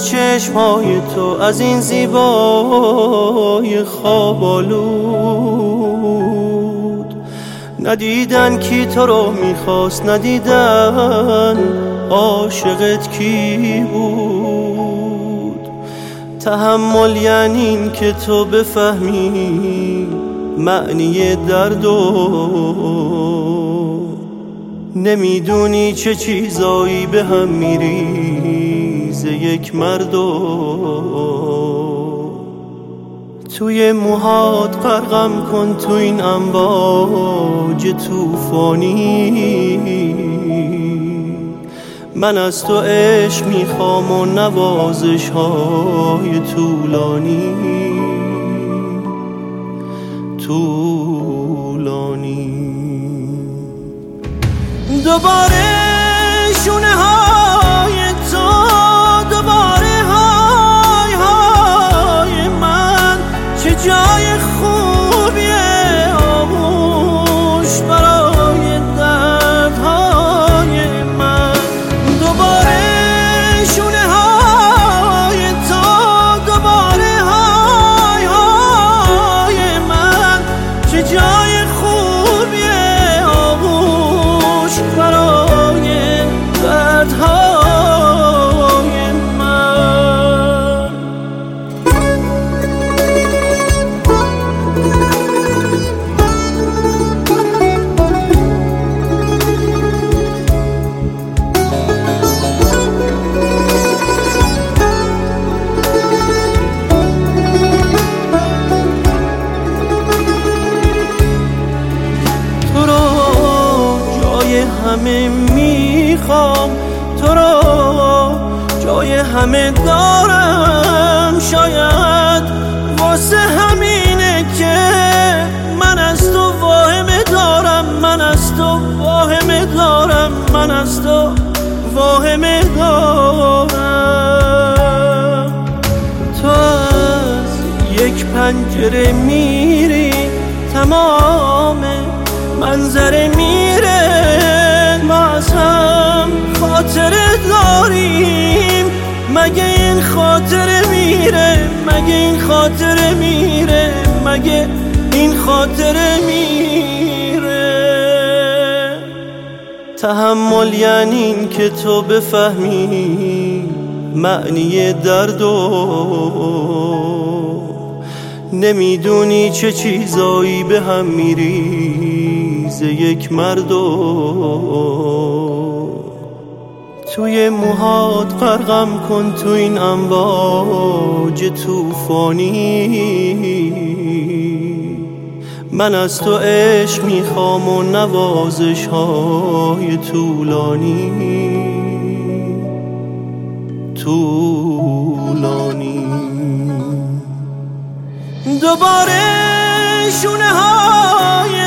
از چشمهای تو، از این زیبای خواب آلود. ندیدن کی تو رو میخواست، ندیدن عاشقت کی بود. تحمل یعنی این که تو بفهمی معنی درد و نمیدونی چه چیزایی به هم میریزه یک مرد و توی موهات غرقم کن تو این امواج طوفانی. من از تو عشق میخوام و نوازش های طولانی دوباره شونه های تو، دوباره های های من، چه جای خوبیه آغوش برای دردهای من. دوباره شونه های تو، دوباره های های من، چه جای خوبیه آغوش برای دردهای من. تو رو جای همه میخوام، تو رو جای همه دارم. شاید واسه همینه که من از تو واهمه دارم، من از تو واهمه دارم، من از تو واهمه دارم. تو از یک پنجره میری، تمام منظره میره. ما از هم خاطره داریم، مگه این خاطره میره، مگه این خاطره میره، مگه این خاطره میره. تحمل یعنی این که تو بفهمی معنی درد و نمیدونی چه چیزایی به هم میریزه یک مرد و توی موهات غرقم کن تو این امواج طوفانی. من از تو عشق میخوام و نوازش های طولانی. دوباره شونه های